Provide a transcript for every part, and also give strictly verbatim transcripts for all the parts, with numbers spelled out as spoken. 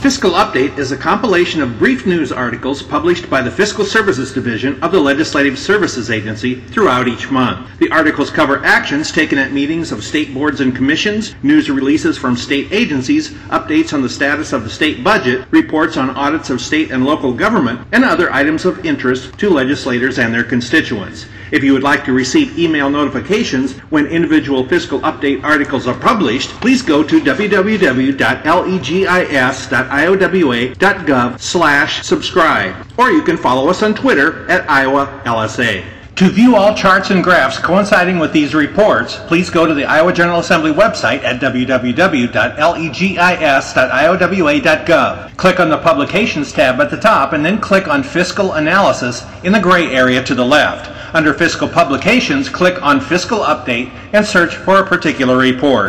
Fiscal Update is a compilation of brief news articles published by the Fiscal Services Division of the Legislative Services Agency throughout each month. The articles cover actions taken at meetings of state boards and commissions, news releases from state agencies, updates on the status of the state budget, reports on audits of state and local government, and other items of interest to legislators and their constituents. If you would like to receive email notifications when individual Fiscal Update articles are published, please go to w w w dot legis dot iowa dot gov slash subscribe, or you can follow us on Twitter at Iowa L S A. To view all charts and graphs coinciding with these reports, please go to the Iowa General Assembly website at w w w dot legis dot iowa dot gov. Click on the Publications tab at the top and then click on Fiscal Analysis in the gray area to the left. Under Fiscal Publications, click on Fiscal Update and search for a particular report.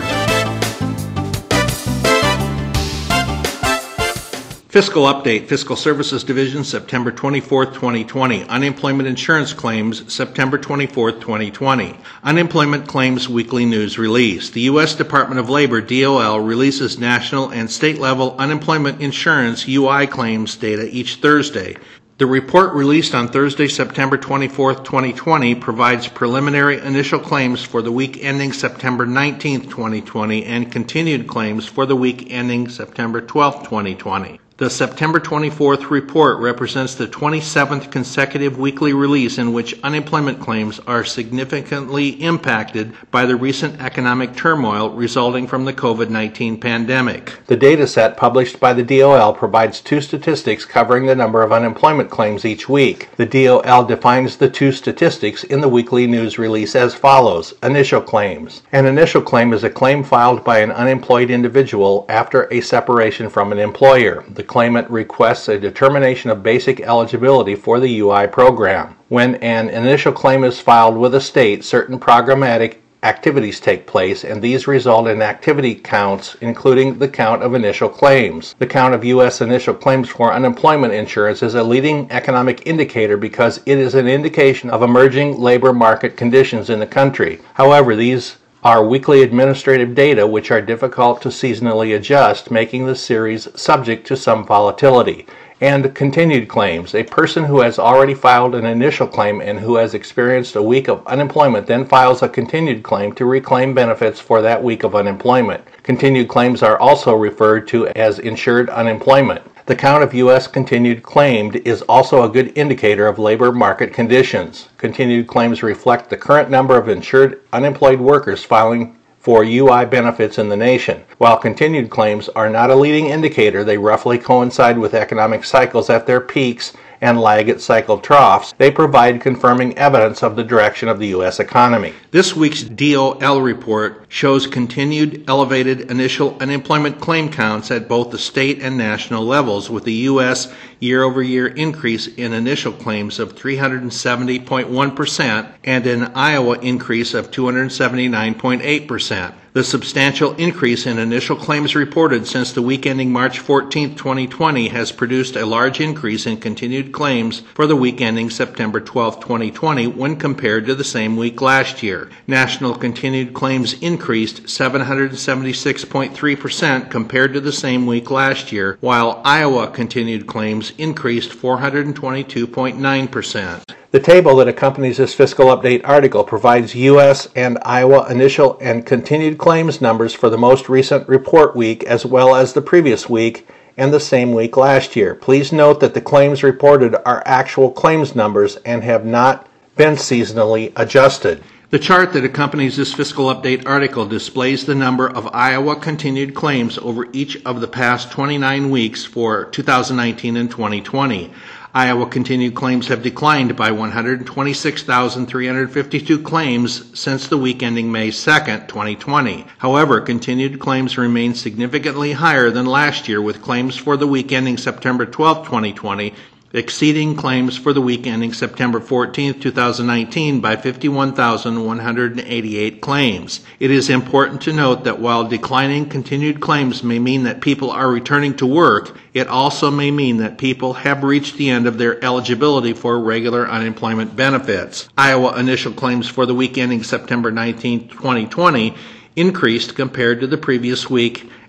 Fiscal Update, Fiscal Services Division, September twenty-fourth, twenty twenty. Unemployment Insurance Claims, September twenty-fourth, twenty twenty. Unemployment Claims Weekly News Release. The U S Department of Labor, D O L, releases national and state-level unemployment insurance U I claims data each Thursday. The report released on Thursday, September twenty-fourth, twenty twenty provides preliminary initial claims for the week ending September nineteenth, twenty twenty and continued claims for the week ending September twelfth, twenty twenty. The September twenty-fourth report represents the twenty-seventh consecutive weekly release in which unemployment claims are significantly impacted by the recent economic turmoil resulting from the COVID nineteen pandemic. The data set published by the D O L provides two statistics covering the number of unemployment claims each week. The D O L defines the two statistics in the weekly news release as follows. Initial claims. An initial claim is a claim filed by an unemployed individual after a separation from an employer. The claimant requests a determination of basic eligibility for the U I program. When an initial claim is filed with a state, certain programmatic activities take place, and these result in activity counts, including the count of initial claims. The count of U S initial claims for unemployment insurance is a leading economic indicator because it is an indication of emerging labor market conditions in the country. However, these are weekly administrative data which are difficult to seasonally adjust, making the series subject to some volatility. And continued claims. A person who has already filed an initial claim and who has experienced a week of unemployment then files a continued claim to reclaim benefits for that week of unemployment. Continued claims are also referred to as insured unemployment. The count of U S continued claimed is also a good indicator of labor market conditions. Continued claims reflect the current number of insured unemployed workers filing for U I benefits in the nation. While continued claims are not a leading indicator, they roughly coincide with economic cycles at their peaks and lag at cycle troughs. They provide confirming evidence of the direction of the U S economy. This week's D O L report shows continued elevated initial unemployment claim counts at both the state and national levels, with the U S year-over-year increase in initial claims of three hundred seventy point one percent and an Iowa increase of two hundred seventy-nine point eight percent. The substantial increase in initial claims reported since the week ending March fourteenth, twenty twenty has produced a large increase in continued claims for the week ending September twelfth, twenty twenty when compared to the same week last year. National continued claims increased seven hundred seventy-six point three percent compared to the same week last year, while Iowa continued claims increased four hundred twenty-two point nine percent. The table that accompanies this Fiscal Update article provides U S and Iowa initial and continued claims numbers for the most recent report week as well as the previous week and the same week last year. Please note that the claims reported are actual claims numbers and have not been seasonally adjusted. The chart that accompanies this Fiscal Update article displays the number of Iowa continued claims over each of the past twenty-nine weeks for two thousand nineteen and twenty twenty. Iowa continued claims have declined by one hundred twenty-six thousand three hundred fifty-two claims since the week ending May second, twenty twenty. However, continued claims remain significantly higher than last year, with claims for the week ending September twelfth, twenty twenty exceeding claims for the week ending September fourteenth, two thousand nineteen by fifty-one thousand one hundred eighty-eight claims. It is important to note that while declining continued claims may mean that people are returning to work, it also may mean that people have reached the end of their eligibility for regular unemployment benefits. Iowa initial claims for the week ending September nineteenth, twenty twenty increased compared to the previous week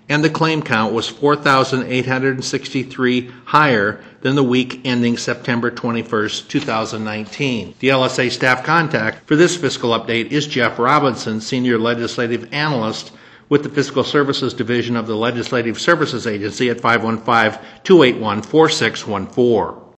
and the claim count was four thousand eight hundred sixty-three higher than the week ending September twenty-first, two thousand nineteen. The L S A staff contact for this fiscal update is Jeff Robinson, Senior Legislative Analyst with the Fiscal Services Division of the Legislative Services Agency at five one five, two eight one, four six one four.